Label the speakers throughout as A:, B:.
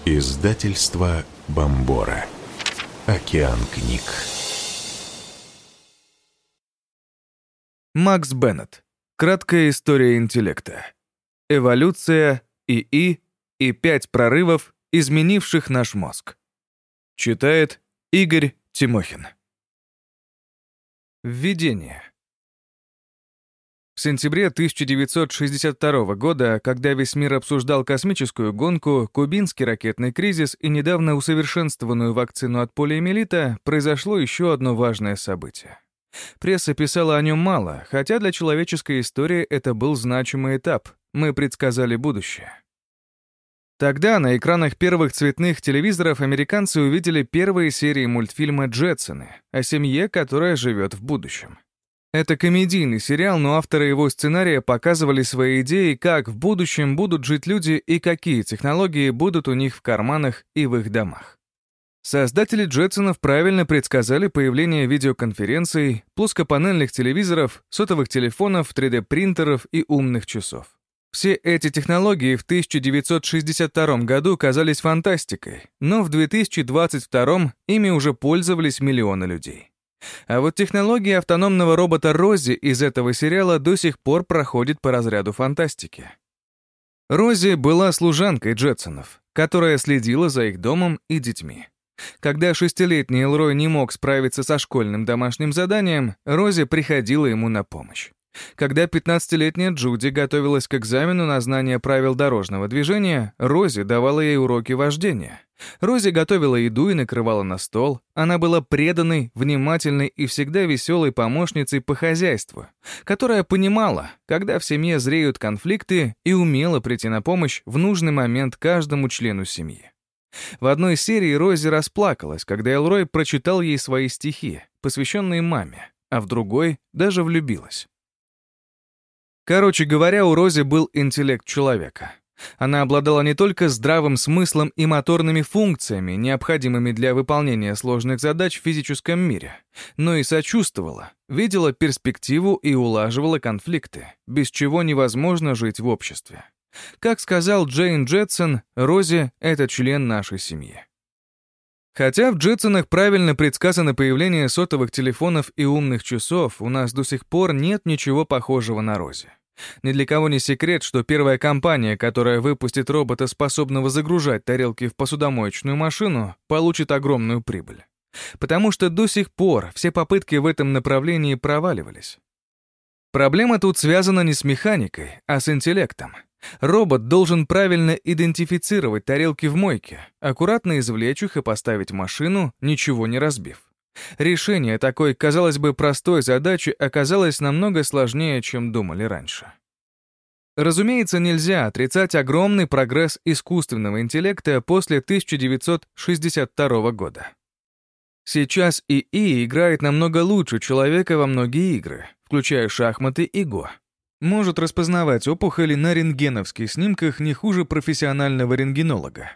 A: Издательство Бомбора. Океан книг.
B: Макс Беннет. Краткая история интеллекта. Эволюция ИИ и 5 прорывов, изменивших наш мозг. Читает Игорь Тимохин. Введение. В сентябре 1962 года, когда весь мир обсуждал космическую гонку, кубинский ракетный кризис и недавно усовершенствованную вакцину от полиомиелита, произошло еще одно важное событие. Пресса писала о нем мало, хотя для человеческой истории это был значимый этап. Мы предсказали будущее. Тогда на экранах первых цветных телевизоров американцы увидели первые серии мультфильма «Джетсоны» о семье, которая живет в будущем. Это комедийный сериал, но авторы его сценария показывали свои идеи, как в будущем будут жить люди и какие технологии будут у них в карманах и в их домах. Создатели «Джетсонов» правильно предсказали появление видеоконференций, плоскопанельных телевизоров, сотовых телефонов, 3D-принтеров и умных часов. Все эти технологии в 1962 году казались фантастикой, но в 2022 ими уже пользовались миллионы людей. А вот технология автономного робота Рози из этого сериала до сих пор проходит по разряду фантастики. Рози была служанкой Джетсонов, которая следила за их домом и детьми. Когда 6-летний Элрой не мог справиться со школьным домашним заданием, Рози приходила ему на помощь. Когда 15-летняя Джуди готовилась к экзамену на знание правил дорожного движения, Рози давала ей уроки вождения. Рози готовила еду и накрывала на стол. Она была преданной, внимательной и всегда веселой помощницей по хозяйству, которая понимала, когда в семье зреют конфликты, и умела прийти на помощь в нужный момент каждому члену семьи. В одной серии Рози расплакалась, когда Элрой прочитал ей свои стихи, посвященные маме, а в другой даже влюбилась. Короче говоря, у Рози был интеллект человека. Она обладала не только здравым смыслом и моторными функциями, необходимыми для выполнения сложных задач в физическом мире, но и сочувствовала, видела перспективу и улаживала конфликты, без чего невозможно жить в обществе. Как сказал Джейн Джетсон, Рози — это член нашей семьи. Хотя в Джетсонах правильно предсказано появление сотовых телефонов и умных часов, у нас до сих пор нет ничего похожего на Рози. Ни для кого не секрет, что первая компания, которая выпустит робота, способного загружать тарелки в посудомоечную машину, получит огромную прибыль. Потому что до сих пор все попытки в этом направлении проваливались. Проблема тут связана не с механикой, а с интеллектом. Робот должен правильно идентифицировать тарелки в мойке, аккуратно извлечь их и поставить в машину, ничего не разбив. Решение такой, казалось бы, простой задачи оказалось намного сложнее, чем думали раньше. Разумеется, нельзя отрицать огромный прогресс искусственного интеллекта после 1962 года. Сейчас ИИ играет намного лучше человека во многие игры, включая шахматы и го. Может распознавать опухоли на рентгеновских снимках не хуже профессионального рентгенолога.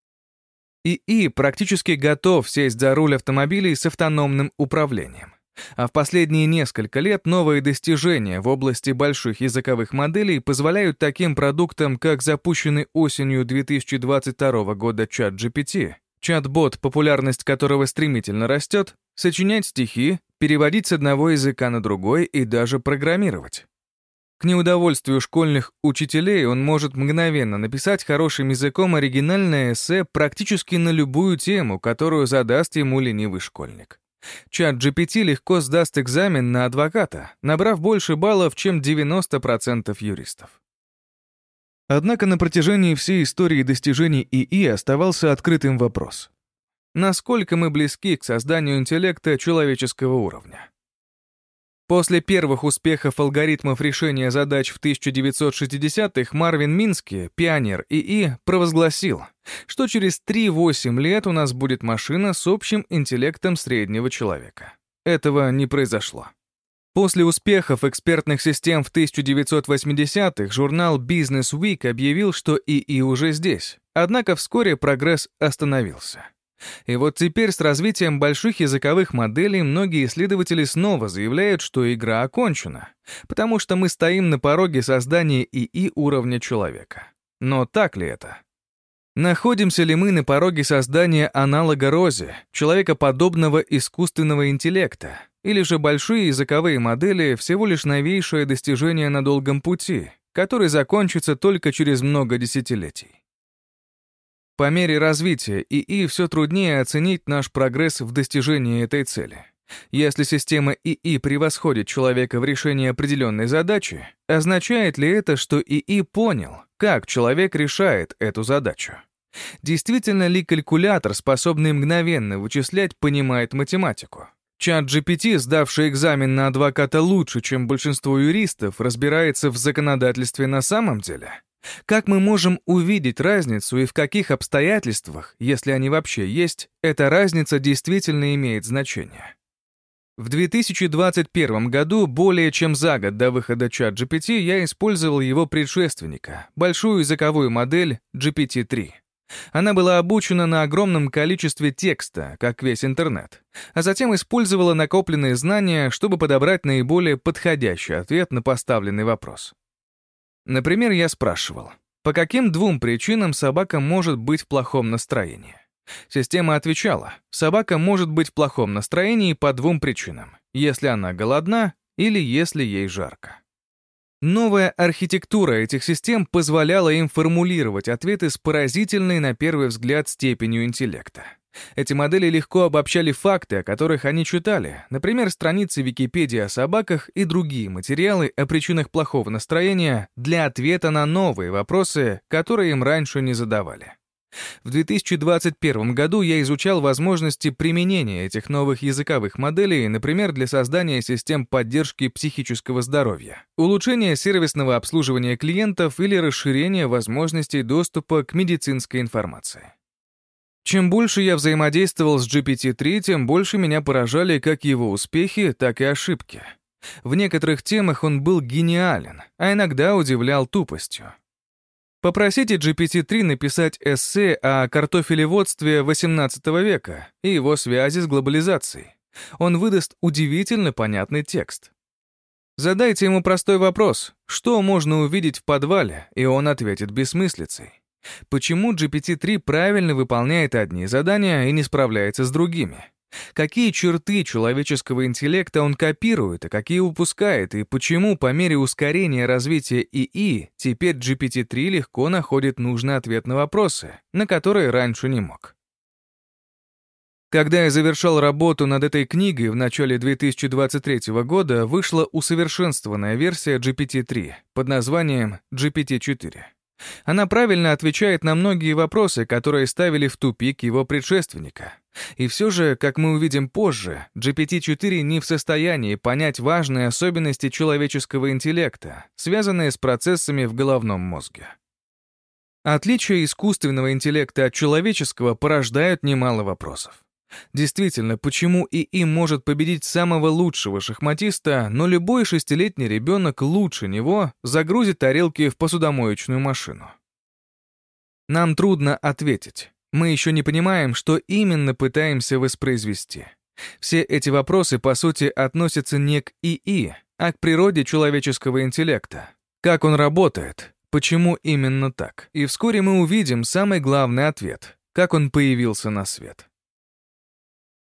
B: ИИ практически готов сесть за руль автомобилей с автономным управлением. А в последние несколько лет новые достижения в области больших языковых моделей позволяют таким продуктам, как запущенный осенью 2022 года ChatGPT, чат-бот, популярность которого стремительно растет, сочинять стихи, переводить с одного языка на другой и даже программировать. К неудовольствию школьных учителей он может мгновенно написать хорошим языком оригинальное эссе практически на любую тему, которую задаст ему ленивый школьник. ChatGPT легко сдаст экзамен на адвоката, набрав больше баллов, чем 90% юристов. Однако на протяжении всей истории достижений ИИ оставался открытым вопрос. Насколько мы близки к созданию интеллекта человеческого уровня? После первых успехов алгоритмов решения задач в 1960-х Марвин Мински, пионер ИИ, провозгласил, что через 3-8 лет у нас будет машина с общим интеллектом среднего человека. Этого не произошло. После успехов экспертных систем в 1980-х журнал Business Week объявил, что ИИ уже здесь, однако вскоре прогресс остановился. И вот теперь с развитием больших языковых моделей многие исследователи снова заявляют, что игра окончена, потому что мы стоим на пороге создания ИИ уровня человека. Но так ли это? Находимся ли мы на пороге создания аналога Розе, человекоподобного искусственного интеллекта, или же большие языковые модели всего лишь новейшее достижение на долгом пути, который закончится только через много десятилетий? По мере развития ИИ все труднее оценить наш прогресс в достижении этой цели. Если система ИИ превосходит человека в решении определенной задачи, означает ли это, что ИИ понял, как человек решает эту задачу? Действительно ли калькулятор, способный мгновенно вычислять, понимает математику? ChatGPT, сдавший экзамен на адвоката лучше, чем большинство юристов, разбирается в законодательстве на самом деле? Как мы можем увидеть разницу и в каких обстоятельствах, если они вообще есть, эта разница действительно имеет значение? В 2021 году, более чем за год до выхода ChatGPT, я использовал его предшественника, большую языковую модель GPT-3. Она была обучена на огромном количестве текста, как весь интернет, а затем использовала накопленные знания, чтобы подобрать наиболее подходящий ответ на поставленный вопрос. Например, я спрашивал, по каким двум причинам собака может быть в плохом настроении? Система отвечала, собака может быть в плохом настроении по двум причинам, если она голодна или если ей жарко. Новая архитектура этих систем позволяла им формулировать ответы с поразительной на первый взгляд степенью интеллекта. Эти модели легко обобщали факты, о которых они читали, например, страницы Википедии о собаках и другие материалы о причинах плохого настроения для ответа на новые вопросы, которые им раньше не задавали. В 2021 году я изучал возможности применения этих новых языковых моделей, например, для создания систем поддержки психического здоровья, улучшения сервисного обслуживания клиентов или расширения возможностей доступа к медицинской информации. Чем больше я взаимодействовал с GPT-3, тем больше меня поражали как его успехи, так и ошибки. В некоторых темах он был гениален, а иногда удивлял тупостью. Попросите GPT-3 написать эссе о картофелеводстве XVIII века и его связи с глобализацией. Он выдаст удивительно понятный текст. Задайте ему простой вопрос, что можно увидеть в подвале, и он ответит бессмыслицей. Почему GPT-3 правильно выполняет одни задания и не справляется с другими? Какие черты человеческого интеллекта он копирует, а какие упускает, и почему по мере ускорения развития ИИ теперь GPT-3 легко находит нужный ответ на вопросы, на которые раньше не мог? Когда я завершал работу над этой книгой в начале 2023 года, вышла усовершенствованная версия GPT-3 под названием GPT-4. Она правильно отвечает на многие вопросы, которые ставили в тупик его предшественника. И все же, как мы увидим позже, GPT-4 не в состоянии понять важные особенности человеческого интеллекта, связанные с процессами в головном мозге. Отличия искусственного интеллекта от человеческого порождают немало вопросов. Действительно, почему ИИ может победить самого лучшего шахматиста, но любой шестилетний ребенок лучше него загрузит тарелки в посудомоечную машину? Нам трудно ответить. Мы еще не понимаем, что именно пытаемся воспроизвести. Все эти вопросы, по сути, относятся не к ИИ, а к природе человеческого интеллекта. Как он работает, почему именно так. И вскоре мы увидим самый главный ответ — как он появился на свет.